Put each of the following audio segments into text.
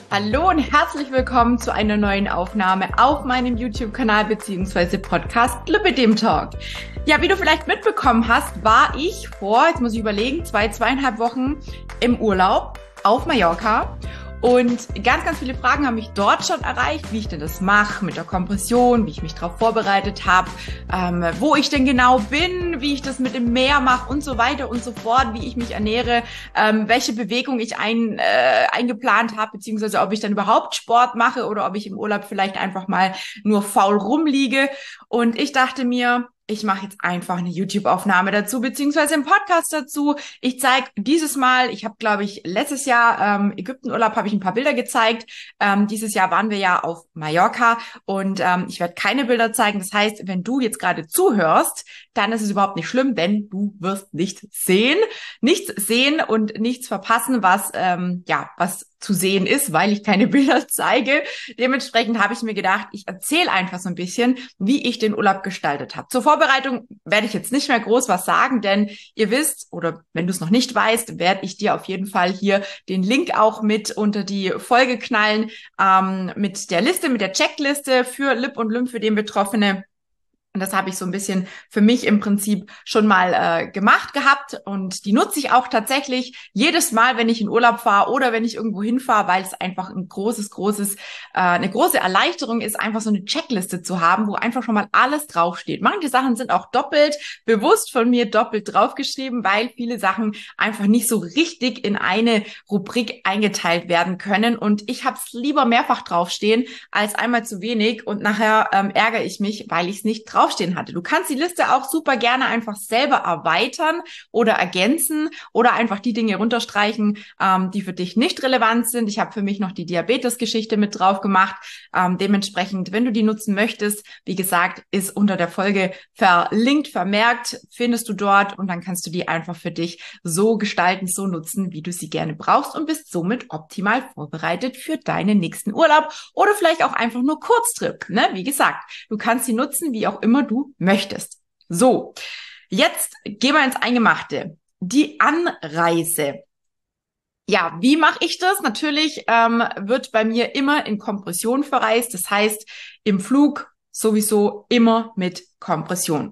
Hallo und herzlich willkommen zu einer neuen Aufnahme auf meinem YouTube-Kanal bzw. Podcast Lipidem Talk. Ja, wie du vielleicht mitbekommen hast, war ich jetzt muss ich überlegen, 2,5 Wochen im Urlaub auf Mallorca. Und ganz viele Fragen haben mich dort schon erreicht, wie ich denn das mache mit der Kompression, wie ich mich darauf vorbereitet habe, wo ich denn genau bin, wie ich das mit dem Meer mache und so weiter und so fort, wie ich mich ernähre, welche Bewegung ich eingeplant habe, beziehungsweise ob ich dann überhaupt Sport mache oder ob ich im Urlaub vielleicht einfach mal nur faul rumliege. Und ich dachte mir, ich mache jetzt einfach eine YouTube-Aufnahme dazu, beziehungsweise einen Podcast dazu. Ich zeige dieses Mal, ich habe, glaube ich, letztes Jahr Ägyptenurlaub, habe ich ein paar Bilder gezeigt. Dieses Jahr waren wir ja auf Mallorca und ich werde keine Bilder zeigen. Das heißt, wenn du jetzt gerade zuhörst, dann ist es überhaupt nicht schlimm, denn du wirst nichts sehen und nichts verpassen, was zu sehen ist, weil ich keine Bilder zeige. Dementsprechend habe ich mir gedacht, ich erzähle einfach so ein bisschen, wie ich den Urlaub gestaltet habe. Zur Vorbereitung werde ich jetzt nicht mehr groß was sagen, denn ihr wisst, oder wenn du es noch nicht weißt, werde ich dir auf jeden Fall hier den Link auch mit unter die Folge knallen, mit der Liste, mit der Checkliste für Lip- und Lymphödem-Betroffene. Und das habe ich so ein bisschen für mich im Prinzip schon mal gemacht gehabt. Und die nutze ich auch tatsächlich jedes Mal, wenn ich in Urlaub fahre oder wenn ich irgendwo hinfahre, weil es einfach eine große Erleichterung ist, einfach so eine Checkliste zu haben, wo einfach schon mal alles draufsteht. Manche Sachen sind auch bewusst von mir doppelt draufgeschrieben, weil viele Sachen einfach nicht so richtig in eine Rubrik eingeteilt werden können. Und ich habe es lieber mehrfach draufstehen als einmal zu wenig. Und nachher ärgere ich mich, weil ich es nicht draufstehen hatte. Du kannst die Liste auch super gerne einfach selber erweitern oder ergänzen oder einfach die Dinge runterstreichen, die für dich nicht relevant sind. Ich habe für mich noch die Diabetes-Geschichte mit drauf gemacht. Dementsprechend, wenn du die nutzen möchtest, wie gesagt, ist unter der Folge vermerkt, findest du dort und dann kannst du die einfach für dich so gestalten, so nutzen, wie du sie gerne brauchst und bist somit optimal vorbereitet für deinen nächsten Urlaub oder vielleicht auch einfach nur Kurztrip. Ne? Wie gesagt, du kannst sie nutzen, wie auch immer du möchtest. So, jetzt gehen wir ins Eingemachte. Die Anreise. Ja, wie mache ich das? Natürlich wird bei mir immer in Kompression verreist. Das heißt, im Flug sowieso immer mit Kompression.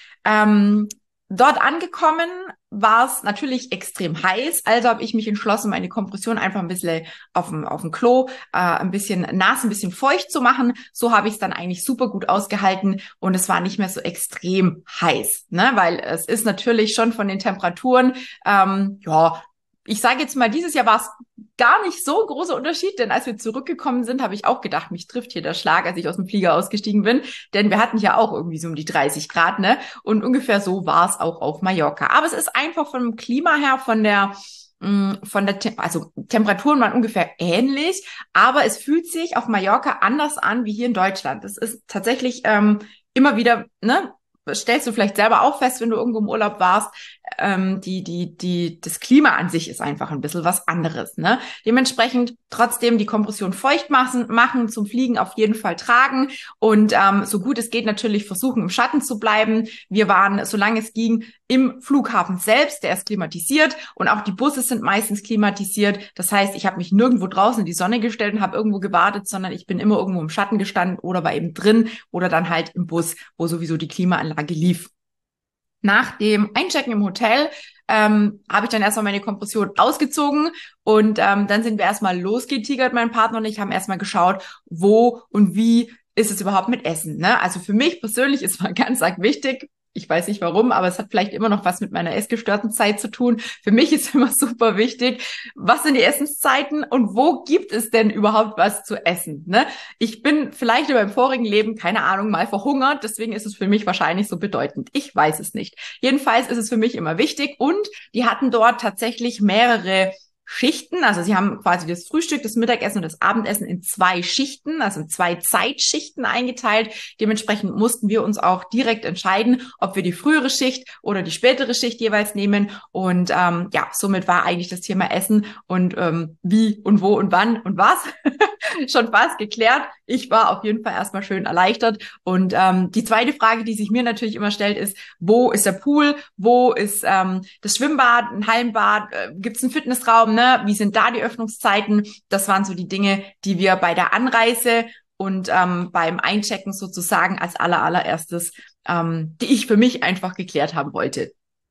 Dort angekommen war es natürlich extrem heiß, also habe ich mich entschlossen, meine Kompression einfach ein bisschen auf dem Klo, ein bisschen nass, ein bisschen feucht zu machen. So habe ich es dann eigentlich super gut ausgehalten und es war nicht mehr so extrem heiß, ne? Weil es ist natürlich schon von den Temperaturen, ich sage jetzt mal, dieses Jahr war es gar nicht so ein großer Unterschied, denn als wir zurückgekommen sind, habe ich auch gedacht, mich trifft hier der Schlag, als ich aus dem Flieger ausgestiegen bin, denn wir hatten ja auch irgendwie so um die 30 Grad, ne? Und ungefähr so war es auch auf Mallorca. Aber es ist einfach vom Klima her, also Temperaturen waren ungefähr ähnlich, aber es fühlt sich auf Mallorca anders an wie hier in Deutschland. Das ist tatsächlich immer wieder, ne? Stellst du vielleicht selber auch fest, wenn du irgendwo im Urlaub warst, das Klima an sich ist einfach ein bisschen was anderes, ne? Dementsprechend trotzdem die Kompression feucht machen, zum Fliegen auf jeden Fall tragen und so gut es geht natürlich versuchen, im Schatten zu bleiben. Wir waren, solange es ging, im Flughafen selbst, der ist klimatisiert und auch die Busse sind meistens klimatisiert. Das heißt, ich habe mich nirgendwo draußen in die Sonne gestellt und habe irgendwo gewartet, sondern ich bin immer irgendwo im Schatten gestanden oder war eben drin oder dann halt im Bus, wo sowieso die Klimaanlage lief. Nach dem Einchecken im Hotel habe ich dann erstmal meine Kompression ausgezogen und dann sind wir erstmal losgetigert, mein Partner und ich haben erstmal geschaut, wo und wie ist es überhaupt mit Essen. Ne? Also für mich persönlich ist mal ganz arg wichtig, ich weiß nicht warum, aber es hat vielleicht immer noch was mit meiner essgestörten Zeit zu tun. Für mich ist immer super wichtig, was sind die Essenszeiten und wo gibt es denn überhaupt was zu essen? Ne? Ich bin vielleicht in meinem vorigen Leben, keine Ahnung, mal verhungert, deswegen ist es für mich wahrscheinlich so bedeutend. Ich weiß es nicht. Jedenfalls ist es für mich immer wichtig und die hatten dort tatsächlich mehrere Schichten, also sie haben quasi das Frühstück, das Mittagessen und das Abendessen in 2 Schichten, also in 2 Zeitschichten eingeteilt. Dementsprechend mussten wir uns auch direkt entscheiden, ob wir die frühere Schicht oder die spätere Schicht jeweils nehmen. Und somit war eigentlich das Thema Essen und wie und wo und wann und was schon fast geklärt. Ich war auf jeden Fall erstmal schön erleichtert. Und die zweite Frage, die sich mir natürlich immer stellt, ist, wo ist der Pool? Wo ist das Schwimmbad, ein Hallenbad? Gibt es einen Fitnessraum? Ne? Wie sind da die Öffnungszeiten? Das waren so die Dinge, die wir bei der Anreise und beim Einchecken sozusagen als allererstes, die ich für mich einfach geklärt haben wollte.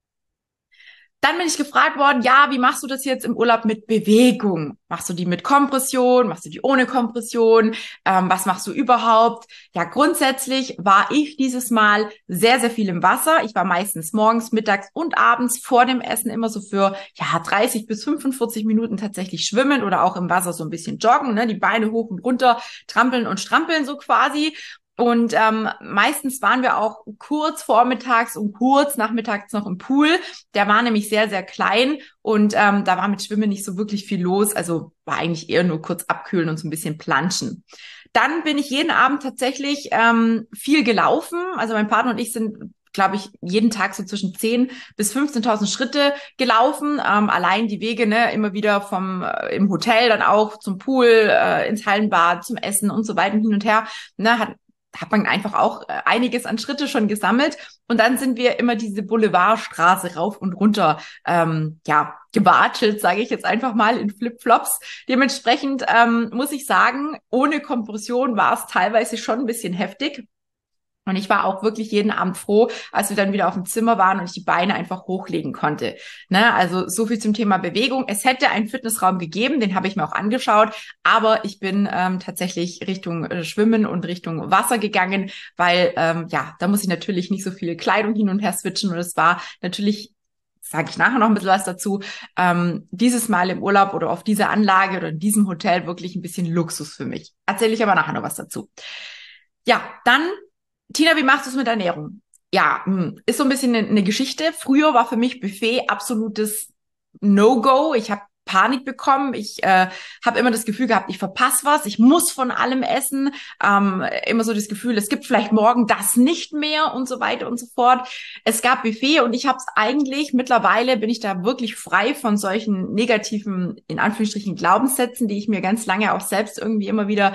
Dann bin ich gefragt worden, ja, wie machst du das jetzt im Urlaub mit Bewegung? Machst du die mit Kompression? Machst du die ohne Kompression? Was machst du überhaupt? Ja, grundsätzlich war ich dieses Mal sehr, sehr viel im Wasser. Ich war meistens morgens, mittags und abends vor dem Essen immer so für 30 bis 45 Minuten tatsächlich schwimmen oder auch im Wasser so ein bisschen joggen, ne? Die Beine hoch und runter, trampeln und strampeln so quasi. Und meistens waren wir auch kurz vormittags und kurz nachmittags noch im Pool. Der war nämlich sehr, sehr klein und da war mit Schwimmen nicht so wirklich viel los. Also war eigentlich eher nur kurz abkühlen und so ein bisschen planschen. Dann bin ich jeden Abend tatsächlich viel gelaufen. Also mein Partner und ich sind, glaube ich, jeden Tag so zwischen 10.000 bis 15.000 Schritte gelaufen. Allein die Wege, ne, immer wieder vom im Hotel dann auch zum Pool, ins Hallenbad, zum Essen und so weiter hin und her. Ne, hat man einfach auch einiges an Schritte schon gesammelt. Und dann sind wir immer diese Boulevardstraße rauf und runter, gewatschelt, sage ich jetzt einfach mal in Flipflops. Dementsprechend muss ich sagen, ohne Kompression war es teilweise schon ein bisschen heftig. Und ich war auch wirklich jeden Abend froh, als wir dann wieder auf dem Zimmer waren und ich die Beine einfach hochlegen konnte. Ne? Also so viel zum Thema Bewegung. Es hätte einen Fitnessraum gegeben, den habe ich mir auch angeschaut, aber ich bin tatsächlich Richtung Schwimmen und Richtung Wasser gegangen, weil da muss ich natürlich nicht so viel Kleidung hin und her switchen und es war natürlich, sage ich nachher noch ein bisschen was dazu, dieses Mal im Urlaub oder auf dieser Anlage oder in diesem Hotel wirklich ein bisschen Luxus für mich. Erzähle ich aber nachher noch was dazu. Ja, dann Tina, wie machst du es mit Ernährung? Ja, ist so ein bisschen eine Geschichte. Früher war für mich Buffet absolutes No-Go. Ich habe Panik bekommen. Ich habe immer das Gefühl gehabt, ich verpasse was. Ich muss von allem essen. Immer so das Gefühl, es gibt vielleicht morgen das nicht mehr und so weiter und so fort. Es gab Buffet und ich habe es eigentlich, mittlerweile bin ich da wirklich frei von solchen negativen, in Anführungsstrichen, Glaubenssätzen, die ich mir ganz lange auch selbst irgendwie immer wieder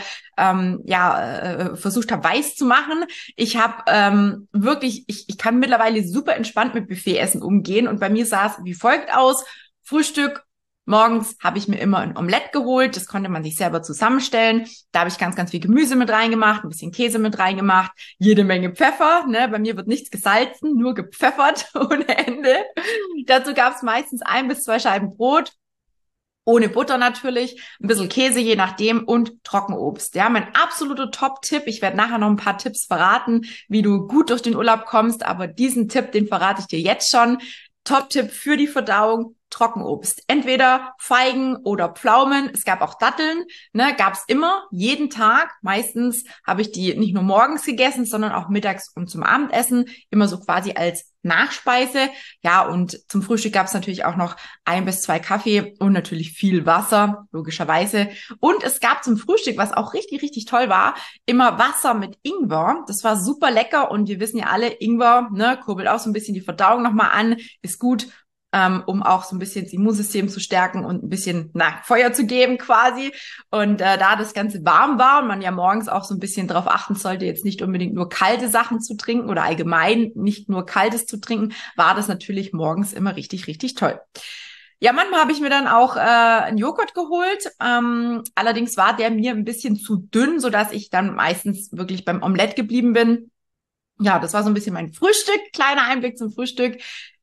versucht habe, weiß zu machen. Ich habe ich kann mittlerweile super entspannt mit Buffetessen umgehen und bei mir sah es wie folgt aus. Frühstück. Morgens habe ich mir immer ein Omelett geholt, das konnte man sich selber zusammenstellen. Da habe ich ganz, ganz viel Gemüse mit reingemacht, ein bisschen Käse mit reingemacht, jede Menge Pfeffer. Ne? Bei mir wird nichts gesalzen, nur gepfeffert ohne Ende. Dazu gab es meistens 1 bis 2 Scheiben Brot, ohne Butter natürlich, ein bisschen Käse, je nachdem, und Trockenobst. Ja, mein absoluter Top-Tipp. Ich werde nachher noch ein paar Tipps verraten, wie du gut durch den Urlaub kommst, aber diesen Tipp, den verrate ich dir jetzt schon. Top-Tipp für die Verdauung: Trockenobst. Entweder Feigen oder Pflaumen. Es gab auch Datteln, ne, gab es immer, jeden Tag. Meistens habe ich die nicht nur morgens gegessen, sondern auch mittags und zum Abendessen. Immer so quasi als Nachspeise. Ja, und zum Frühstück gab es natürlich auch noch 1 bis 2 Kaffee und natürlich viel Wasser, logischerweise. Und es gab zum Frühstück, was auch richtig, richtig toll war, immer Wasser mit Ingwer. Das war super lecker und wir wissen ja alle, Ingwer, ne, kurbelt auch so ein bisschen die Verdauung nochmal an, ist gut, um auch so ein bisschen das Immunsystem zu stärken und ein bisschen Feuer zu geben quasi. Und da das Ganze warm war und man ja morgens auch so ein bisschen darauf achten sollte, jetzt nicht unbedingt nur kalte Sachen zu trinken oder allgemein nicht nur Kaltes zu trinken, war das natürlich morgens immer richtig, richtig toll. Ja, manchmal habe ich mir dann auch einen Joghurt geholt. Allerdings war der mir ein bisschen zu dünn, sodass ich dann meistens wirklich beim Omelett geblieben bin. Ja, das war so ein bisschen mein Frühstück. Kleiner Einblick zum Frühstück.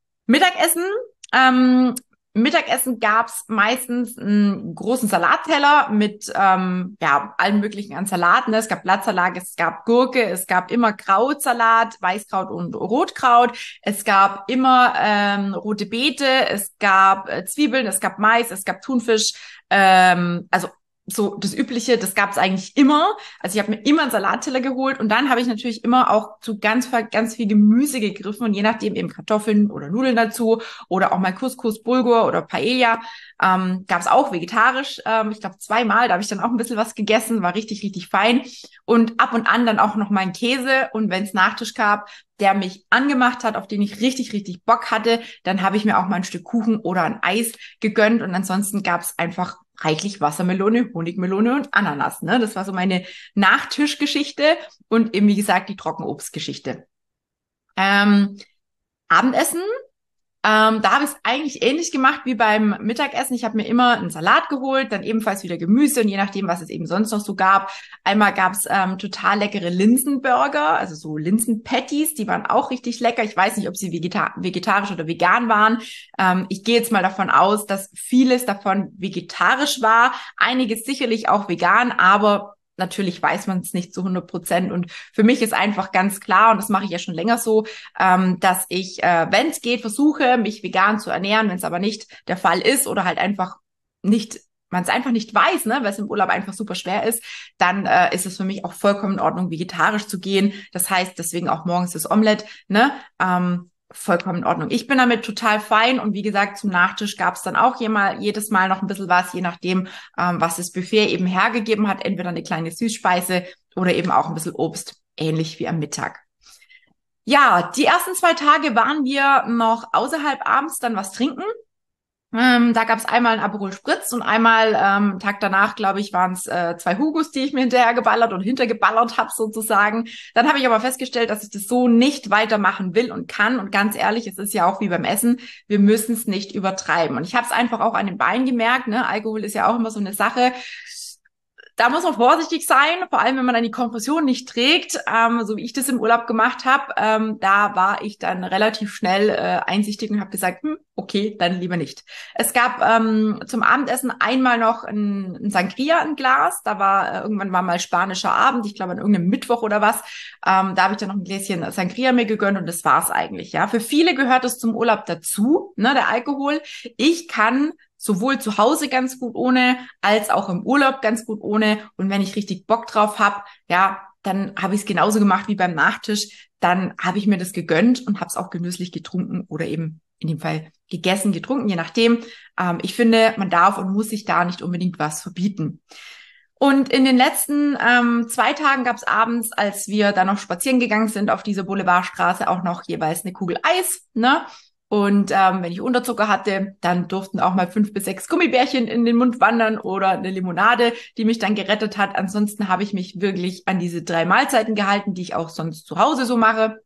Mittagessen gab's meistens einen großen Salatteller mit allen möglichen an Salaten. Es gab Blattsalat, es gab Gurke, es gab immer Krautsalat, Weißkraut und Rotkraut. Es gab immer rote Beete, es gab Zwiebeln, es gab Mais, es gab Thunfisch. Also so das Übliche, das gab es eigentlich immer. Also ich habe mir immer einen Salatteller geholt und dann habe ich natürlich immer auch zu ganz viel Gemüse gegriffen und je nachdem eben Kartoffeln oder Nudeln dazu oder auch mal Couscous, Bulgur oder Paella. Gab es auch vegetarisch. Ich glaube 2-mal, da habe ich dann auch ein bisschen was gegessen, war richtig, richtig fein. Und ab und an dann auch noch mal einen Käse und wenn es Nachtisch gab, der mich angemacht hat, auf den ich richtig, richtig Bock hatte, dann habe ich mir auch mal ein Stück Kuchen oder ein Eis gegönnt und ansonsten gab es einfach reichlich Wassermelone, Honigmelone und Ananas. Ne? Das war so meine Nachtischgeschichte und eben, wie gesagt, die Trockenobstgeschichte. Abendessen. Da habe ich es eigentlich ähnlich gemacht wie beim Mittagessen. Ich habe mir immer einen Salat geholt, dann ebenfalls wieder Gemüse und je nachdem, was es eben sonst noch so gab. Einmal gab es total leckere Linsenburger, also so Linsenpatties, die waren auch richtig lecker. Ich weiß nicht, ob sie vegetarisch oder vegan waren. Ich gehe jetzt mal davon aus, dass vieles davon vegetarisch war, einiges sicherlich auch vegan, aber natürlich weiß man es nicht zu 100%. Und für mich ist einfach ganz klar, und das mache ich ja schon länger so, dass ich, wenn es geht, versuche, mich vegan zu ernähren. Wenn es aber nicht der Fall ist oder halt einfach nicht, man es einfach nicht weiß, ne, weil es im Urlaub einfach super schwer ist, dann ist es für mich auch vollkommen in Ordnung, vegetarisch zu gehen. Das heißt, deswegen auch morgens das Omelett, ne, vollkommen in Ordnung. Ich bin damit total fein und wie gesagt, zum Nachtisch gab es dann auch jedes Mal noch ein bisschen was, je nachdem, was das Buffet eben hergegeben hat, entweder eine kleine Süßspeise oder eben auch ein bisschen Obst, ähnlich wie am Mittag. Ja, die ersten 2 Tage waren wir noch außerhalb abends dann was trinken. Da gab es einmal einen Aperol Spritz und einmal Tag danach, glaube ich, waren es 2 Hugos, die ich mir hinterher geballert und hintergeballert habe sozusagen. Dann habe ich aber festgestellt, dass ich das so nicht weitermachen will und kann. Und ganz ehrlich, es ist ja auch wie beim Essen, wir müssen es nicht übertreiben. Und ich habe es einfach auch an den Beinen gemerkt, ne? Alkohol ist ja auch immer so eine Sache. Da muss man vorsichtig sein, vor allem wenn man dann die Kompression nicht trägt, so wie ich das im Urlaub gemacht habe. Da war ich dann relativ schnell einsichtig und habe gesagt, okay, dann lieber nicht. Es gab zum Abendessen einmal noch ein Sangria, ein Glas. Da war irgendwann war mal spanischer Abend, ich glaube an irgendeinem Mittwoch oder was. Da habe ich dann noch ein Gläschen Sangria mir gegönnt und das war's eigentlich. Ja, für viele gehört es zum Urlaub dazu, ne, der Alkohol. Ich kann sowohl zu Hause ganz gut ohne, als auch im Urlaub ganz gut ohne. Und wenn ich richtig Bock drauf habe, ja, dann habe ich es genauso gemacht wie beim Nachtisch. Dann habe ich mir das gegönnt und habe es auch genüsslich getrunken oder eben in dem Fall gegessen, getrunken, je nachdem. Ich finde, man darf und muss sich da nicht unbedingt was verbieten. Und in den letzten 2 Tagen gab es abends, als wir dann noch spazieren gegangen sind auf dieser Boulevardstraße, auch noch jeweils eine Kugel Eis, ne? Und wenn ich Unterzucker hatte, dann durften auch mal 5 bis 6 Gummibärchen in den Mund wandern oder eine Limonade, die mich dann gerettet hat. Ansonsten habe ich mich wirklich an diese 3 Mahlzeiten gehalten, die ich auch sonst zu Hause so mache.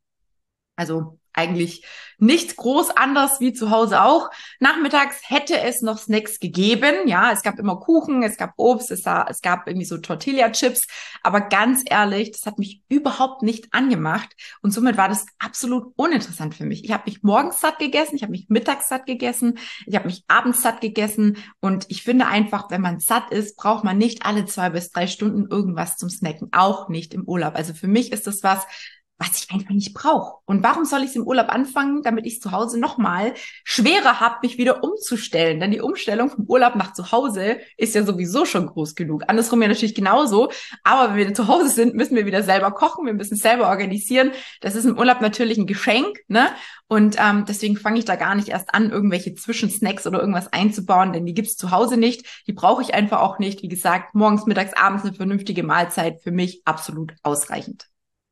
Also eigentlich nichts groß anders wie zu Hause auch. Nachmittags hätte es noch Snacks gegeben. Ja, es gab immer Kuchen, es gab Obst, es gab irgendwie so Tortilla-Chips. Aber ganz ehrlich, das hat mich überhaupt nicht angemacht. Und somit war das absolut uninteressant für mich. Ich habe mich morgens satt gegessen, ich habe mich mittags satt gegessen, ich habe mich abends satt gegessen. Und ich finde einfach, wenn man satt ist, braucht man nicht alle 2 bis 3 Stunden irgendwas zum Snacken. Auch nicht im Urlaub. Also für mich ist das was ich einfach nicht brauche. Und warum soll ich es im Urlaub anfangen, damit ich es zu Hause nochmal schwerer habe, mich wieder umzustellen? Denn die Umstellung vom Urlaub nach zu Hause ist ja sowieso schon groß genug. Andersrum ja natürlich genauso. Aber wenn wir zu Hause sind, müssen wir wieder selber kochen, wir müssen es selber organisieren. Das ist im Urlaub natürlich ein Geschenk, ne? Und deswegen fange ich da gar nicht erst an, irgendwelche Zwischensnacks oder irgendwas einzubauen, denn die gibt's zu Hause nicht. Die brauche ich einfach auch nicht. Wie gesagt, morgens, mittags, abends eine vernünftige Mahlzeit für mich absolut ausreichend.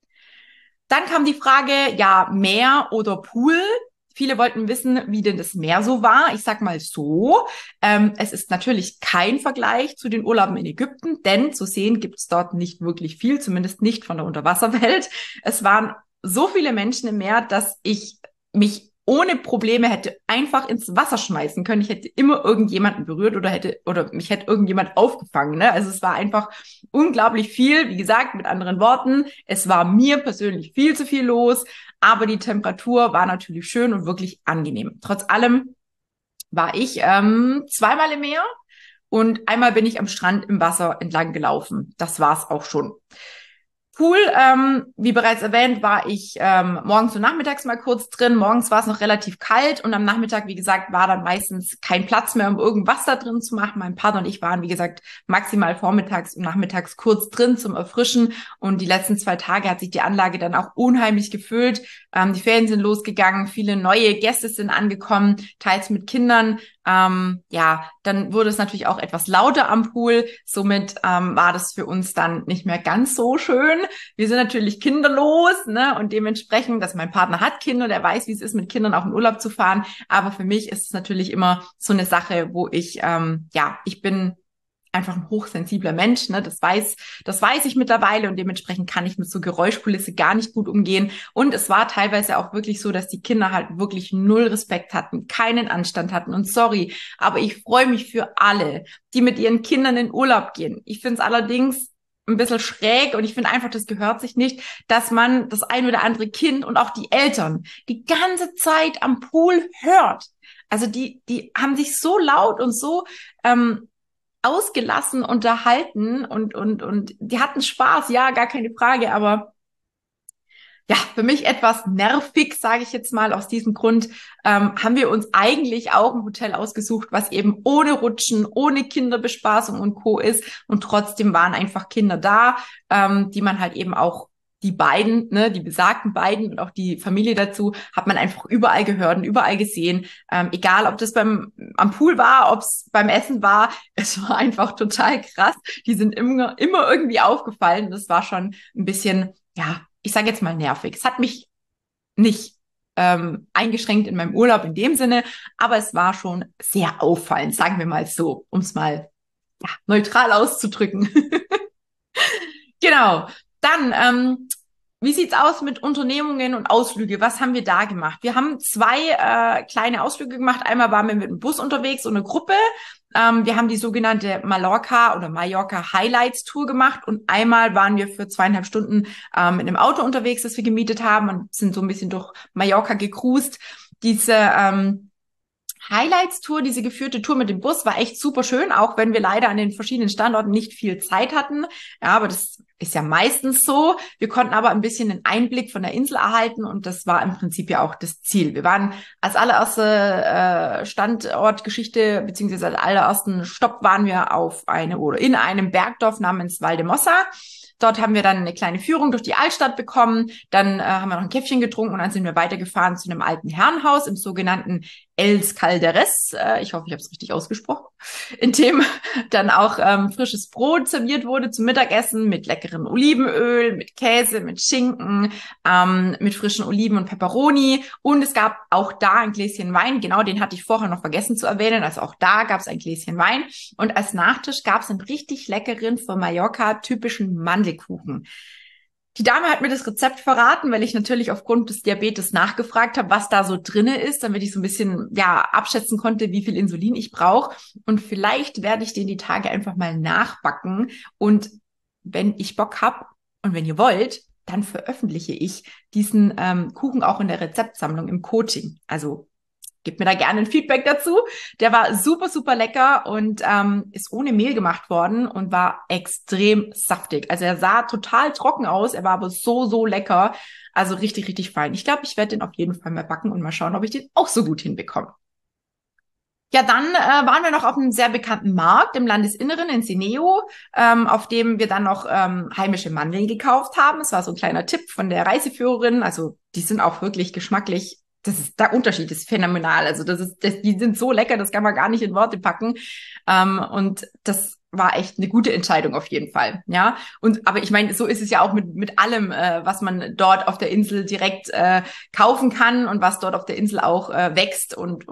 Dann kam die Frage, ja, Meer oder Pool. Viele wollten wissen, wie denn das Meer so war. Ich sag mal so, es ist natürlich kein Vergleich zu den Urlauben in Ägypten, denn zu sehen gibt's dort nicht wirklich viel, zumindest nicht von der Unterwasserwelt. Es waren so viele Menschen im Meer, dass ich mich ohne Probleme hätte einfach ins Wasser schmeißen können. Ich hätte immer irgendjemanden berührt oder mich hätte irgendjemand aufgefangen, ne? Also es war einfach unglaublich viel. Wie gesagt, mit anderen Worten, es war mir persönlich viel zu viel los, aber die Temperatur war natürlich schön und wirklich angenehm. Trotz allem war ich 2-mal im Meer und einmal bin ich am Strand im Wasser entlang gelaufen. Das war's auch schon. Pool, wie bereits erwähnt, war ich morgens und nachmittags mal kurz drin. Morgens war es noch relativ kalt und am Nachmittag, wie gesagt, war dann meistens kein Platz mehr, um irgendwas da drin zu machen. Mein Partner und ich waren, wie gesagt, maximal vormittags und nachmittags kurz drin zum Erfrischen. Und die letzten 2 Tage hat sich die Anlage dann auch unheimlich gefüllt. Die Ferien sind losgegangen, viele neue Gäste sind angekommen, teils mit Kindern. Ja, dann wurde es natürlich auch etwas lauter am Pool. Somit war das für uns dann nicht mehr ganz so schön. Wir sind natürlich kinderlos, ne? Und dementsprechend, dass mein Partner hat Kinder, der weiß, wie es ist, mit Kindern auch in Urlaub zu fahren. Aber für mich ist es natürlich immer so eine Sache, wo ich bin einfach ein hochsensibler Mensch, ne? Das weiß ich mittlerweile und dementsprechend kann ich mit so Geräuschkulisse gar nicht gut umgehen. Und es war teilweise auch wirklich so, dass die Kinder halt wirklich null Respekt hatten, keinen Anstand hatten. Und sorry, aber ich freue mich für alle, die mit ihren Kindern in Urlaub gehen. Ich finde es allerdings ein bisschen schräg und ich finde einfach, das gehört sich nicht, dass man das ein oder andere Kind und auch die Eltern die ganze Zeit am Pool hört. Also die haben sich so laut und so ausgelassen unterhalten und die hatten Spaß, ja, gar keine Frage, aber ja, für mich etwas nervig, sage ich jetzt mal. Aus diesem Grund haben wir uns eigentlich auch ein Hotel ausgesucht, was eben ohne Rutschen, ohne Kinderbespaßung und Co. ist. Und trotzdem waren einfach Kinder da, die man halt eben auch die beiden, ne, die besagten beiden und auch die Familie dazu, hat man einfach überall gehört und überall gesehen. Egal, ob das am Pool war, ob es beim Essen war, es war einfach total krass. Die sind immer irgendwie aufgefallen. Das war schon ein bisschen, ja, ich sage jetzt mal nervig. Es hat mich nicht eingeschränkt in meinem Urlaub in dem Sinne, aber es war schon sehr auffallend, sagen wir mal so, um es mal ja, neutral auszudrücken. Genau. Dann, wie sieht's aus mit Unternehmungen und Ausflüge? Was haben wir da gemacht? Wir haben zwei kleine Ausflüge gemacht. Einmal waren wir mit dem Bus unterwegs, so eine Gruppe. Wir haben die sogenannte Mallorca Highlights Tour gemacht und einmal waren wir für 2,5 Stunden mit einem Auto unterwegs, das wir gemietet haben und sind so ein bisschen durch Mallorca gecruised. Diese Highlights-Tour, diese geführte Tour mit dem Bus war echt super schön, auch wenn wir leider an den verschiedenen Standorten nicht viel Zeit hatten. Ja, aber das ist ja meistens so. Wir konnten aber ein bisschen einen Einblick von der Insel erhalten und das war im Prinzip ja auch das Ziel. Wir waren als allererste Standortgeschichte beziehungsweise als allerersten Stopp waren wir in einem Bergdorf namens Valdemossa. Dort haben wir dann eine kleine Führung durch die Altstadt bekommen. Dann haben wir noch ein Käffchen getrunken und dann sind wir weitergefahren zu einem alten Herrenhaus im sogenannten Els Calderes. Ich hoffe, ich habe es richtig ausgesprochen. In dem dann auch frisches Brot serviert wurde zum Mittagessen mit leckerem Olivenöl, mit Käse, mit Schinken, mit frischen Oliven und Peperoni. Und es gab auch da ein Gläschen Wein. Genau, den hatte ich vorher noch vergessen zu erwähnen. Also auch da gab es ein Gläschen Wein. Und als Nachtisch gab es einen richtig leckeren, für Mallorca typischen Mandelkuchen. Die Dame hat mir das Rezept verraten, weil ich natürlich aufgrund des Diabetes nachgefragt habe, was da so drinne ist, damit ich so ein bisschen ja abschätzen konnte, wie viel Insulin ich brauche. Und vielleicht werde ich den die Tage einfach mal nachbacken. Und wenn ich Bock hab und wenn ihr wollt, dann veröffentliche ich diesen Kuchen auch in der Rezeptsammlung im Coaching. Also gebt mir da gerne ein Feedback dazu. Der war super, super lecker und ist ohne Mehl gemacht worden und war extrem saftig. Also er sah total trocken aus, er war aber so, so lecker. Also richtig, richtig fein. Ich glaube, ich werde den auf jeden Fall mal backen und mal schauen, ob ich den auch so gut hinbekomme. Ja, dann waren wir noch auf einem sehr bekannten Markt im Landesinneren in Sineo, auf dem wir dann noch heimische Mandeln gekauft haben. Es war so ein kleiner Tipp von der Reiseführerin. Also die sind auch wirklich geschmacklich. Der Unterschied ist phänomenal. Also die sind so lecker, das kann man gar nicht in Worte packen. Und das war echt eine gute Entscheidung auf jeden Fall. Ja. Aber ich meine, so ist es ja auch mit allem, was man dort auf der Insel direkt kaufen kann und was dort auf der Insel auch wächst und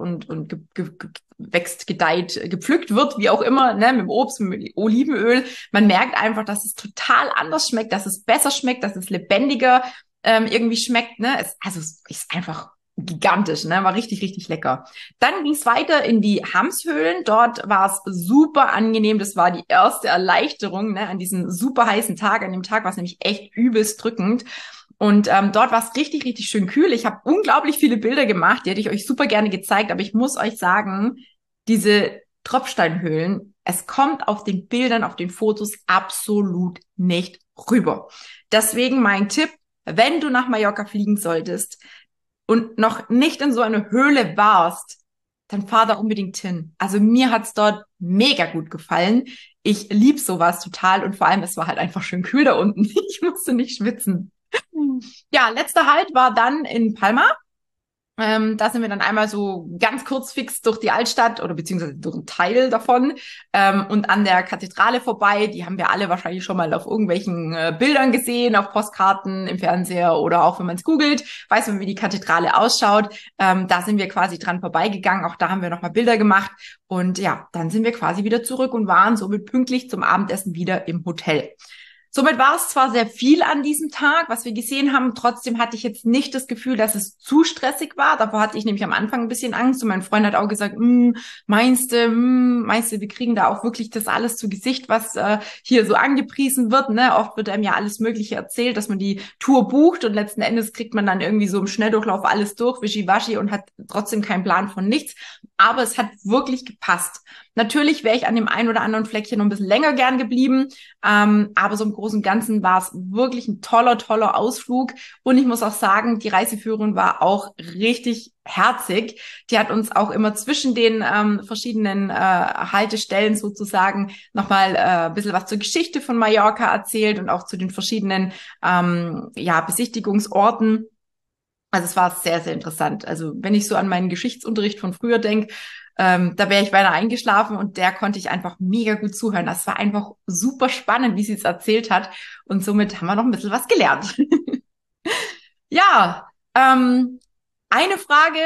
wächst, gedeiht, gepflückt wird, wie auch immer, ne, mit dem Obst, mit dem Olivenöl. Man merkt einfach, dass es total anders schmeckt, dass es besser schmeckt, dass es lebendiger irgendwie schmeckt. Ne? Es ist einfach gigantisch, ne? War richtig, richtig lecker. Dann ging es weiter in die Hamshöhlen. Dort war es super angenehm. Das war die erste Erleichterung, ne? An diesem super heißen Tag. An dem Tag war es nämlich echt übelst drückend. Und dort war es richtig, richtig schön kühl. Ich habe unglaublich viele Bilder gemacht. Die hätte ich euch super gerne gezeigt. Aber ich muss euch sagen, diese Tropfsteinhöhlen, es kommt auf den Bildern, auf den Fotos absolut nicht rüber. Deswegen mein Tipp, wenn du nach Mallorca fliegen solltest, und noch nicht in so einer Höhle warst, dann fahr da unbedingt hin. Also mir hat's dort mega gut gefallen. Ich lieb sowas total und vor allem, es war halt einfach schön kühl da unten. Ich musste nicht schwitzen. Ja, letzter Halt war dann in Palma. Da sind wir dann einmal so ganz kurz fix durch die Altstadt oder beziehungsweise durch einen Teil davon und an der Kathedrale vorbei. Die haben wir alle wahrscheinlich schon mal auf irgendwelchen Bildern gesehen, auf Postkarten, im Fernseher oder auch wenn man es googelt, weiß man, wie die Kathedrale ausschaut. Da sind wir quasi dran vorbeigegangen. Auch da haben wir nochmal Bilder gemacht. Und ja, dann sind wir quasi wieder zurück und waren somit pünktlich zum Abendessen wieder im Hotel. Somit war es zwar sehr viel an diesem Tag, was wir gesehen haben, trotzdem hatte ich jetzt nicht das Gefühl, dass es zu stressig war. Davor hatte ich nämlich am Anfang ein bisschen Angst und mein Freund hat auch gesagt, meinst du, wir kriegen da auch wirklich das alles zu Gesicht, was hier so angepriesen wird, ne? Oft wird einem ja alles Mögliche erzählt, dass man die Tour bucht und letzten Endes kriegt man dann irgendwie so im Schnelldurchlauf alles durch, wischiwaschi und hat trotzdem keinen Plan von nichts. Aber es hat wirklich gepasst. Natürlich wäre ich an dem einen oder anderen Fleckchen noch ein bisschen länger gern geblieben, aber so im Großen und Ganzen war es wirklich ein toller Ausflug. Und ich muss auch sagen, die Reiseführerin war auch richtig herzig. Die hat uns auch immer zwischen den verschiedenen Haltestellen sozusagen nochmal ein bisschen was zur Geschichte von Mallorca erzählt und auch zu den verschiedenen Besichtigungsorten. Also es war sehr, sehr interessant. Also wenn ich so an meinen Geschichtsunterricht von früher denke, da wäre ich beinahe eingeschlafen und der konnte ich einfach mega gut zuhören. Das war einfach super spannend, wie sie es erzählt hat. Und somit haben wir noch ein bisschen was gelernt. Ja, eine Frage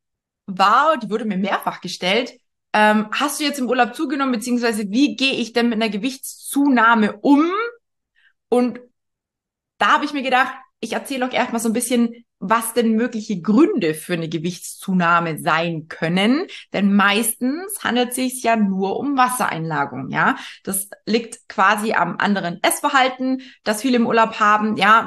war, die wurde mir mehrfach gestellt. Hast du jetzt im Urlaub zugenommen, beziehungsweise wie gehe ich denn mit einer Gewichtszunahme um? Und da habe ich mir gedacht, ich erzähle euch erstmal so ein bisschen, was denn mögliche Gründe für eine Gewichtszunahme sein können. Denn meistens handelt es sich ja nur um Wassereinlagerung, ja. Das liegt quasi am anderen Essverhalten, das viele im Urlaub haben. Ja,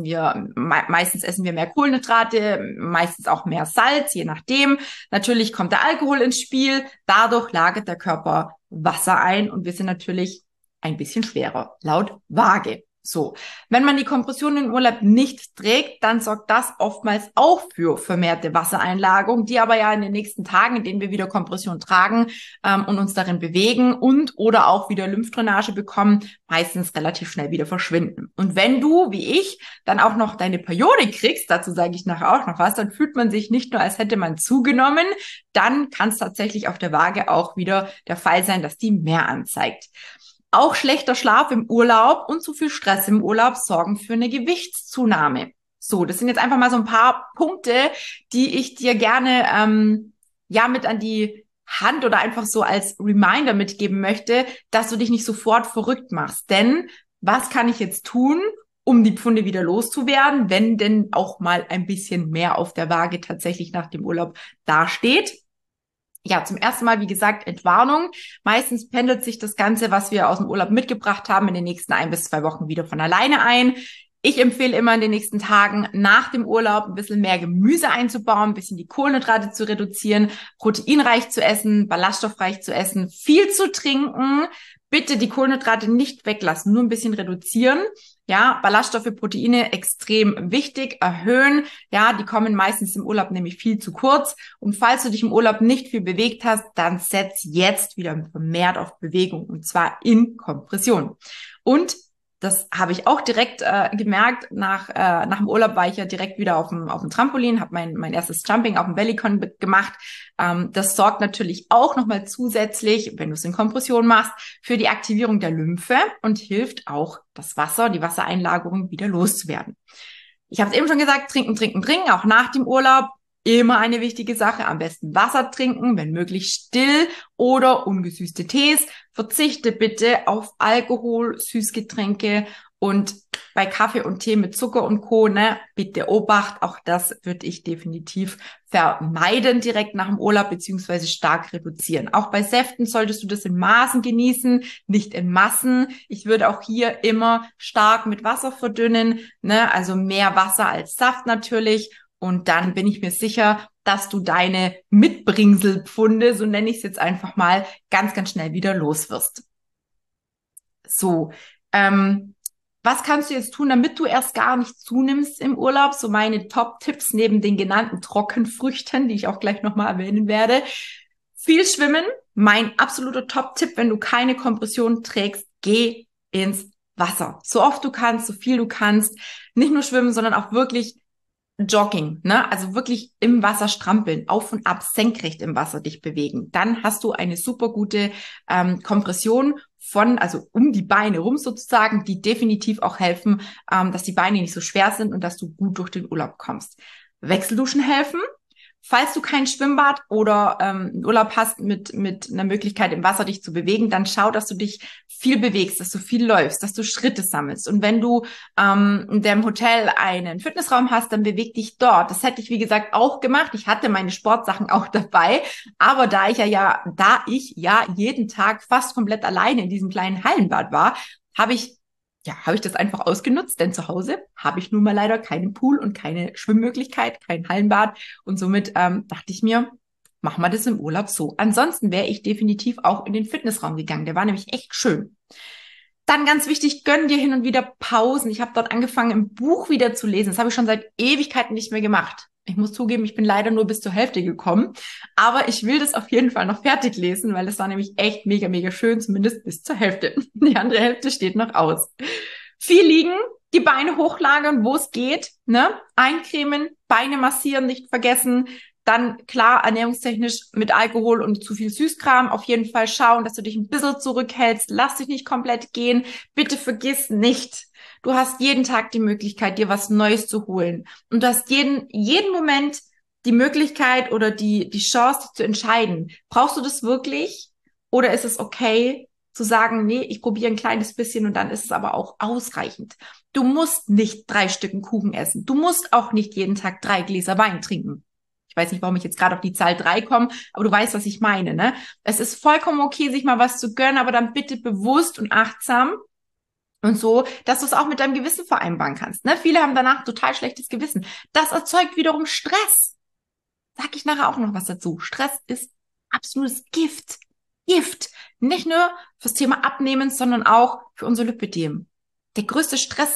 meistens essen wir mehr Kohlenhydrate, meistens auch mehr Salz, je nachdem. Natürlich kommt der Alkohol ins Spiel. Dadurch lagert der Körper Wasser ein und wir sind natürlich ein bisschen schwerer, laut Waage. So, wenn man die Kompression im Urlaub nicht trägt, dann sorgt das oftmals auch für vermehrte Wassereinlagerung, die aber ja in den nächsten Tagen, in denen wir wieder Kompression tragen und uns darin bewegen und oder auch wieder Lymphdrainage bekommen, meistens relativ schnell wieder verschwinden. Und wenn du, wie ich, dann auch noch deine Periode kriegst, dazu sage ich nachher auch noch was, dann fühlt man sich nicht nur, als hätte man zugenommen, dann kann es tatsächlich auf der Waage auch wieder der Fall sein, dass die mehr anzeigt. Auch schlechter Schlaf im Urlaub und zu viel Stress im Urlaub sorgen für eine Gewichtszunahme. So, das sind jetzt einfach mal so ein paar Punkte, die ich dir gerne mit an die Hand oder einfach so als Reminder mitgeben möchte, dass du dich nicht sofort verrückt machst. Denn was kann ich jetzt tun, um die Pfunde wieder loszuwerden, wenn denn auch mal ein bisschen mehr auf der Waage tatsächlich nach dem Urlaub dasteht? Ja, zum ersten Mal, wie gesagt, Entwarnung. Meistens pendelt sich das Ganze, was wir aus dem Urlaub mitgebracht haben, in den nächsten 1 bis 2 Wochen wieder von alleine ein. Ich empfehle immer in den nächsten Tagen nach dem Urlaub ein bisschen mehr Gemüse einzubauen, ein bisschen die Kohlenhydrate zu reduzieren, proteinreich zu essen, ballaststoffreich zu essen, viel zu trinken. Bitte die Kohlenhydrate nicht weglassen, nur ein bisschen reduzieren. Ja, Ballaststoffe, Proteine extrem wichtig, erhöhen. Ja, die kommen meistens im Urlaub nämlich viel zu kurz. Und falls du dich im Urlaub nicht viel bewegt hast, dann setz jetzt wieder vermehrt auf Bewegung und zwar in Kompression. Und das habe ich auch direkt gemerkt. Nach dem Urlaub war ich ja direkt wieder auf dem Trampolin, habe mein erstes Jumping auf dem Bellycon gemacht. Das sorgt natürlich auch nochmal zusätzlich, wenn du es in Kompression machst, für die Aktivierung der Lymphe und hilft auch, das Wasser, die Wassereinlagerung wieder loszuwerden. Ich habe es eben schon gesagt, trinken, auch nach dem Urlaub. Immer eine wichtige Sache, am besten Wasser trinken, wenn möglich still oder ungesüßte Tees. Verzichte bitte auf Alkohol, Süßgetränke und bei Kaffee und Tee mit Zucker und Co. Bitte Obacht, auch das würde ich definitiv vermeiden direkt nach dem Urlaub beziehungsweise stark reduzieren. Auch bei Säften solltest du das in Maßen genießen, nicht in Massen. Ich würde auch hier immer stark mit Wasser verdünnen, also mehr Wasser als Saft natürlich. Und dann bin ich mir sicher, dass du deine Mitbringselpfunde, so nenne ich es jetzt einfach mal, ganz, ganz schnell wieder los wirst. So, was kannst du jetzt tun, damit du erst gar nicht zunimmst im Urlaub? So meine Top-Tipps neben den genannten Trockenfrüchten, die ich auch gleich nochmal erwähnen werde. Viel schwimmen, mein absoluter Top-Tipp, wenn du keine Kompression trägst, geh ins Wasser. So oft du kannst, so viel du kannst. Nicht nur schwimmen, sondern auch wirklich Jogging, ne? Also wirklich im Wasser strampeln, auf und ab, senkrecht im Wasser dich bewegen. Dann hast du eine super gute Kompression also um die Beine rum sozusagen, die definitiv auch helfen, dass die Beine nicht so schwer sind und dass du gut durch den Urlaub kommst. Wechselduschen helfen. Falls du kein Schwimmbad oder Urlaub hast mit einer Möglichkeit im Wasser dich zu bewegen, dann schau, dass du dich viel bewegst, dass du viel läufst, dass du Schritte sammelst. Und wenn du in deinem Hotel einen Fitnessraum hast, dann beweg dich dort. Das hätte ich, wie gesagt, auch gemacht. Ich hatte meine Sportsachen auch dabei. Aber da ich ja jeden Tag fast komplett alleine in diesem kleinen Hallenbad war, habe ich das einfach ausgenutzt, denn zu Hause habe ich nun mal leider keinen Pool und keine Schwimmmöglichkeit, kein Hallenbad. Und somit dachte ich mir, machen wir das im Urlaub so. Ansonsten wäre ich definitiv auch in den Fitnessraum gegangen. Der war nämlich echt schön. Dann ganz wichtig, gönn dir hin und wieder Pausen. Ich habe dort angefangen, im Buch wieder zu lesen. Das habe ich schon seit Ewigkeiten nicht mehr gemacht. Ich muss zugeben, ich bin leider nur bis zur Hälfte gekommen. Aber ich will das auf jeden Fall noch fertig lesen, weil es war nämlich echt mega, mega schön, zumindest bis zur Hälfte. Die andere Hälfte steht noch aus. Viel liegen, die Beine hochlagern, wo es geht, ne? Eincremen, Beine massieren, nicht vergessen. Dann klar, ernährungstechnisch mit Alkohol und zu viel Süßkram auf jeden Fall schauen, dass du dich ein bisschen zurückhältst. Lass dich nicht komplett gehen. Bitte vergiss nicht, du hast jeden Tag die Möglichkeit, dir was Neues zu holen. Und du hast jeden Moment die Möglichkeit oder die Chance, dich zu entscheiden. Brauchst du das wirklich? Oder ist es okay, zu sagen, nee, ich probiere ein kleines bisschen und dann ist es aber auch ausreichend. Du musst nicht 3 Stücken Kuchen essen. Du musst auch nicht jeden Tag 3 Gläser Wein trinken. Ich weiß nicht, warum ich jetzt gerade auf die Zahl 3 komme, aber du weißt, was ich meine, ne? Es ist vollkommen okay, sich mal was zu gönnen, aber dann bitte bewusst und achtsam und so, dass du es auch mit deinem Gewissen vereinbaren kannst, ne? Viele haben danach total schlechtes Gewissen. Das erzeugt wiederum Stress. Sag ich nachher auch noch was dazu. Stress ist absolutes Gift. Gift. Nicht nur fürs Thema Abnehmen, sondern auch für unser Lipödem. Der größte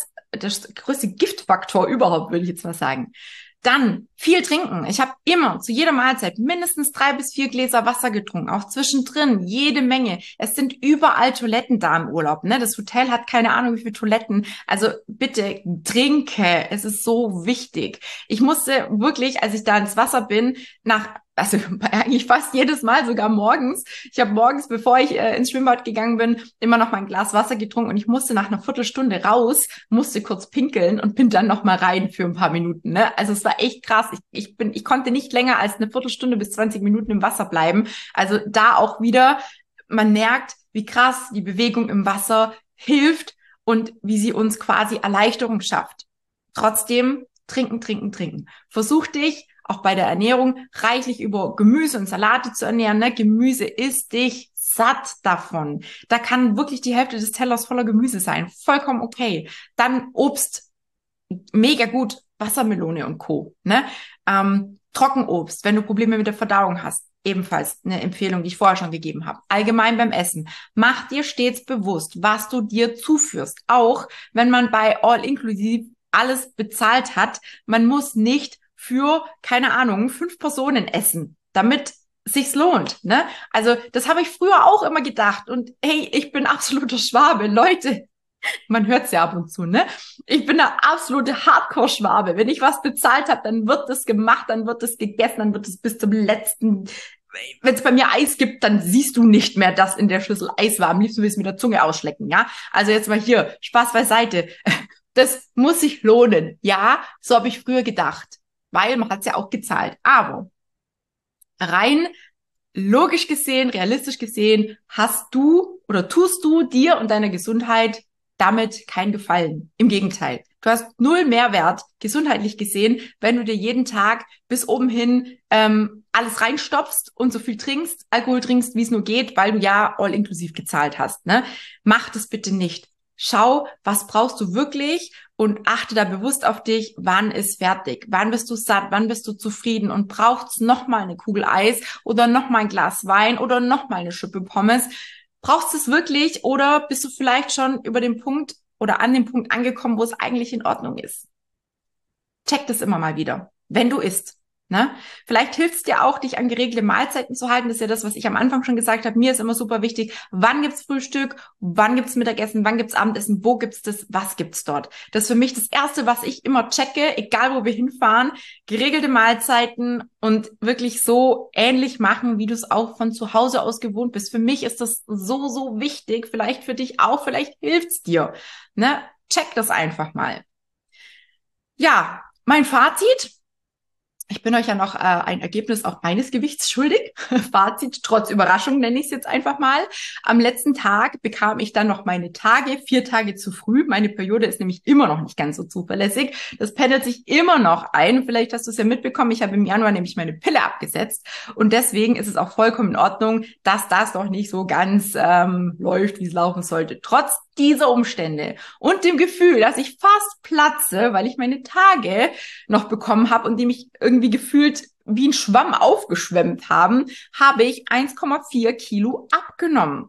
Giftfaktor überhaupt, würde ich jetzt mal sagen. Dann viel trinken. Ich habe immer zu jeder Mahlzeit mindestens 3 bis 4 Gläser Wasser getrunken. Auch zwischendrin jede Menge. Es sind überall Toiletten da im Urlaub. Ne? Das Hotel hat keine Ahnung, wie viele Toiletten. Also bitte trinke. Es ist so wichtig. Ich musste wirklich, als ich da ins Wasser bin, also eigentlich fast jedes Mal, sogar morgens. Ich habe morgens, bevor ich ins Schwimmbad gegangen bin, immer noch mal ein Glas Wasser getrunken und ich musste nach einer Viertelstunde raus, musste kurz pinkeln und bin dann noch mal rein für ein paar Minuten. Ne? Also es war echt krass. Ich konnte nicht länger als eine Viertelstunde bis 20 Minuten im Wasser bleiben. Also da auch wieder, man merkt, wie krass die Bewegung im Wasser hilft und wie sie uns quasi Erleichterung schafft. Trotzdem trinken, trinken, trinken. Versuch dich auch bei der Ernährung reichlich über Gemüse und Salate zu ernähren. Ne? Gemüse isst dich satt davon. Da kann wirklich die Hälfte des Tellers voller Gemüse sein. Vollkommen okay. Dann Obst. Mega gut. Wassermelone und Co. Ne? Trockenobst, wenn du Probleme mit der Verdauung hast. Ebenfalls eine Empfehlung, die ich vorher schon gegeben habe. Allgemein beim Essen. Mach dir stets bewusst, was du dir zuführst. Auch wenn man bei All-Inclusive alles bezahlt hat. Man muss nicht für, keine Ahnung, 5 Personen essen, damit sich's lohnt, ne? Also, das habe ich früher auch immer gedacht und hey, ich bin absoluter Schwabe, Leute. Man hört's ja ab und zu, ne? Ich bin der absolute Hardcore-Schwabe. Wenn ich was bezahlt habe, dann wird das gemacht, dann wird das gegessen, dann wird es bis zum letzten. Wenn es bei mir Eis gibt, dann siehst du nicht mehr, dass in der Schüssel Eis war. Am liebsten willst du mit der Zunge ausschlecken, ja? Also jetzt mal hier, Spaß beiseite. Das muss sich lohnen. Ja, so habe ich früher gedacht. Weil man hat es ja auch gezahlt. Aber rein logisch gesehen, realistisch gesehen, hast du oder tust du dir und deiner Gesundheit damit keinen Gefallen. Im Gegenteil. Du hast 0 Mehrwert, gesundheitlich gesehen, wenn du dir jeden Tag bis oben hin alles reinstopfst und so viel trinkst, Alkohol trinkst, wie es nur geht, weil du ja all-inklusiv gezahlt hast. Ne? Mach das bitte nicht. Schau, was brauchst du wirklich und achte da bewusst auf dich, wann ist fertig, wann bist du satt, wann bist du zufrieden und braucht's noch mal eine Kugel Eis oder noch mal ein Glas Wein oder noch mal eine Schippe Pommes. Brauchst du es wirklich oder bist du vielleicht schon über den Punkt oder an dem Punkt angekommen, wo es eigentlich in Ordnung ist? Check das immer mal wieder, wenn du isst. Ne? Vielleicht hilft es dir auch, dich an geregelte Mahlzeiten zu halten. Das ist ja das, was ich am Anfang schon gesagt habe. Mir ist immer super wichtig, wann gibt's Frühstück, wann gibt's Mittagessen, wann gibt's Abendessen, wo gibt's das, was gibt's dort. Das ist für mich das Erste, was ich immer checke, egal wo wir hinfahren. Geregelte Mahlzeiten und wirklich so ähnlich machen, wie du es auch von zu Hause aus gewohnt bist. Für mich ist das so, so wichtig. Vielleicht für dich auch, vielleicht hilft's dir. Ne? Check das einfach mal. Ja, mein Fazit. Ich bin euch ja noch ein Ergebnis auch meines Gewichts schuldig. Fazit, trotz Überraschung nenne ich es jetzt einfach mal. Am letzten Tag bekam ich dann noch meine Tage, 4 Tage zu früh. Meine Periode ist nämlich immer noch nicht ganz so zuverlässig. Das pendelt sich immer noch ein. Vielleicht hast du es ja mitbekommen. Ich habe im Januar nämlich meine Pille abgesetzt. Und deswegen ist es auch vollkommen in Ordnung, dass das noch nicht so ganz läuft, wie es laufen sollte. Trotz dieser Umstände und dem Gefühl, dass ich fast platze, weil ich meine Tage noch bekommen habe und die mich irgendwie gefühlt wie ein Schwamm aufgeschwemmt haben, habe ich 1,4 Kilo abgenommen.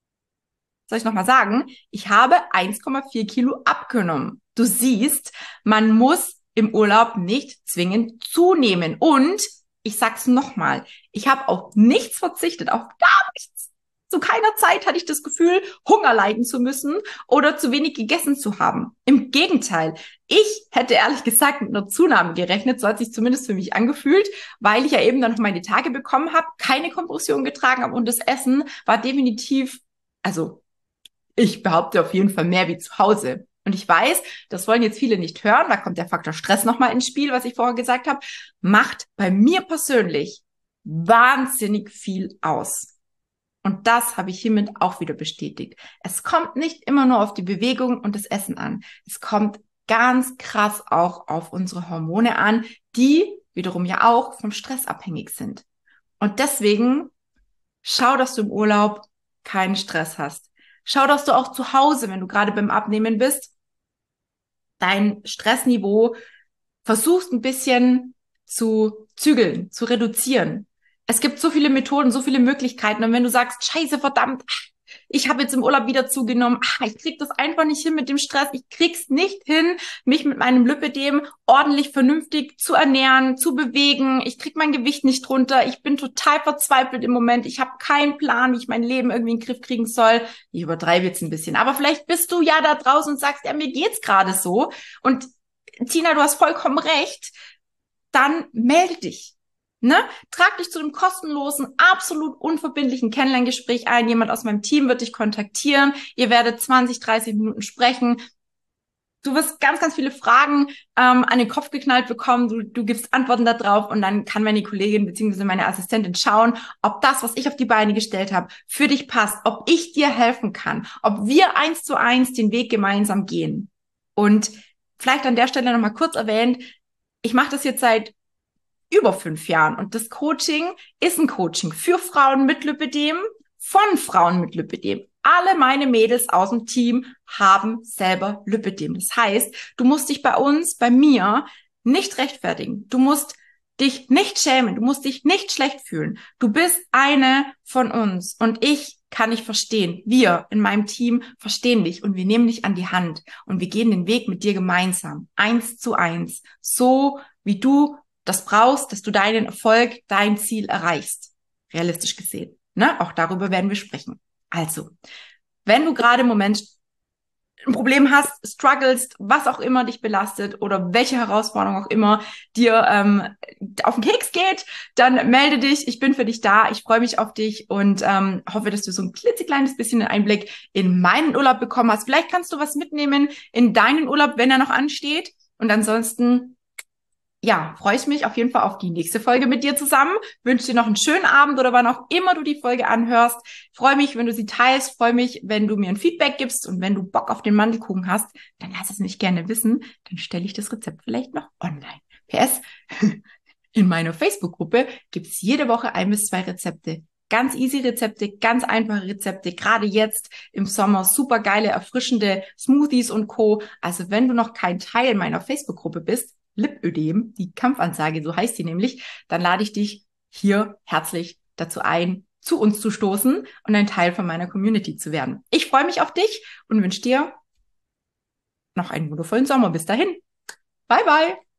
Soll ich nochmal sagen? Ich habe 1,4 Kilo abgenommen. Du siehst, man muss im Urlaub nicht zwingend zunehmen. Und ich sag's nochmal, ich habe auf nichts verzichtet, auf gar nichts. Zu keiner Zeit hatte ich das Gefühl, Hunger leiden zu müssen oder zu wenig gegessen zu haben. Im Gegenteil, ich hätte ehrlich gesagt mit einer Zunahme gerechnet, so hat sich zumindest für mich angefühlt, weil ich ja eben dann noch meine Tage bekommen habe, keine Kompression getragen habe und das Essen war definitiv, also ich behaupte auf jeden Fall mehr wie zu Hause. Und ich weiß, das wollen jetzt viele nicht hören, da kommt der Faktor Stress nochmal ins Spiel, was ich vorher gesagt habe, macht bei mir persönlich wahnsinnig viel aus. Und das habe ich hiermit auch wieder bestätigt. Es kommt nicht immer nur auf die Bewegung und das Essen an. Es kommt ganz krass auch auf unsere Hormone an, die wiederum ja auch vom Stress abhängig sind. Und deswegen schau, dass du im Urlaub keinen Stress hast. Schau, dass du auch zu Hause, wenn du gerade beim Abnehmen bist, dein Stressniveau versuchst ein bisschen zu zügeln, zu reduzieren. Es gibt so viele Methoden, so viele Möglichkeiten. Und wenn du sagst, scheiße, verdammt, ich habe jetzt im Urlaub wieder zugenommen, ich krieg das einfach nicht hin mit dem Stress, ich krieg's nicht hin, mich mit meinem Lipödem ordentlich vernünftig zu ernähren, zu bewegen, ich krieg mein Gewicht nicht runter, ich bin total verzweifelt im Moment, ich habe keinen Plan, wie ich mein Leben irgendwie in den Griff kriegen soll. Ich übertreibe jetzt ein bisschen, aber vielleicht bist du ja da draußen und sagst, ja, mir geht's gerade so. Und Tina, du hast vollkommen recht, dann melde dich. Ne? Trag dich zu dem kostenlosen, absolut unverbindlichen Kennenlerngespräch ein. Jemand aus meinem Team wird dich kontaktieren. Ihr werdet 20, 30 Minuten sprechen. Du wirst ganz, ganz viele Fragen an den Kopf geknallt bekommen. Du gibst Antworten darauf und dann kann meine Kollegin bzw. meine Assistentin schauen, ob das, was ich auf die Beine gestellt habe, für dich passt, ob ich dir helfen kann, ob wir 1:1 den Weg gemeinsam gehen. Und vielleicht an der Stelle nochmal kurz erwähnt, ich mache das jetzt seit über 5 Jahren. Und das Coaching ist ein Coaching für Frauen mit Lipödem, von Frauen mit Lipödem. Alle meine Mädels aus dem Team haben selber Lipödem. Das heißt, du musst dich bei uns, bei mir, nicht rechtfertigen. Du musst dich nicht schämen. Du musst dich nicht schlecht fühlen. Du bist eine von uns. Und ich kann dich verstehen. Wir in meinem Team verstehen dich und wir nehmen dich an die Hand und wir gehen den Weg mit dir gemeinsam. 1:1. So wie du das brauchst, dass du deinen Erfolg, dein Ziel erreichst. Realistisch gesehen. Ne? Auch darüber werden wir sprechen. Also, wenn du gerade im Moment ein Problem hast, strugglest, was auch immer dich belastet oder welche Herausforderung auch immer dir auf den Keks geht, dann melde dich. Ich bin für dich da. Ich freue mich auf dich und hoffe, dass du so ein klitzekleines bisschen einen Einblick in meinen Urlaub bekommen hast. Vielleicht kannst du was mitnehmen in deinen Urlaub, wenn er noch ansteht. Und ansonsten ja, freue ich mich auf jeden Fall auf die nächste Folge mit dir zusammen. Wünsche dir noch einen schönen Abend oder wann auch immer du die Folge anhörst. Freue mich, wenn du sie teilst. Freue mich, wenn du mir ein Feedback gibst. Und wenn du Bock auf den Mandelkuchen hast, dann lass es mich gerne wissen. Dann stelle ich das Rezept vielleicht noch online. PS, in meiner Facebook-Gruppe gibt's jede Woche 1 bis 2 Rezepte. Ganz easy Rezepte, ganz einfache Rezepte. Gerade jetzt im Sommer super geile, erfrischende Smoothies und Co. Also wenn du noch kein Teil meiner Facebook-Gruppe bist, Lipödem, die Kampfansage, so heißt sie nämlich, dann lade ich dich hier herzlich dazu ein, zu uns zu stoßen und ein Teil von meiner Community zu werden. Ich freue mich auf dich und wünsche dir noch einen wundervollen Sommer. Bis dahin. Bye, bye.